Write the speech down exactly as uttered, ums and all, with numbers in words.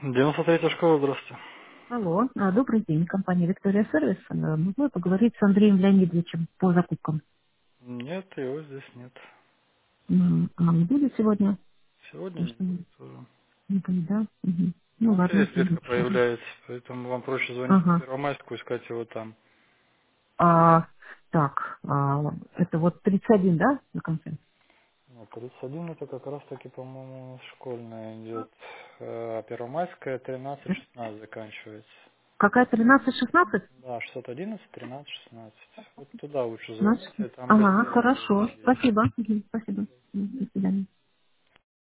девяносто третья школа, здравствуйте. Алло, а, добрый день, компания Виктория Сервис. Э, Могу я поговорить с Андреем Леонидовичем по закупкам? Нет, его здесь нет. М, А не будет сегодня? Сегодня Потому не что не будет тоже. не будет, да? Мгм. Ну Он здесь ладно, я редко запишу. появляется, поэтому вам проще звонить на Ага. Первомайскую, искать его там. А, так, а, это вот тридцать один, да, на конце? Ну, тридцать один это как раз таки, по-моему, школьная идет. Э, А Первомайская тринадцать шестнадцать заканчивается. Какая тринадцать шестнадцать? Да, шестьсот одиннадцать тринадцать шестнадцать. Вот туда лучше Значит, звоните, там ага, быстрее будет хорошо. ответ. Спасибо. Мгм, спасибо. Мгм, до свидания.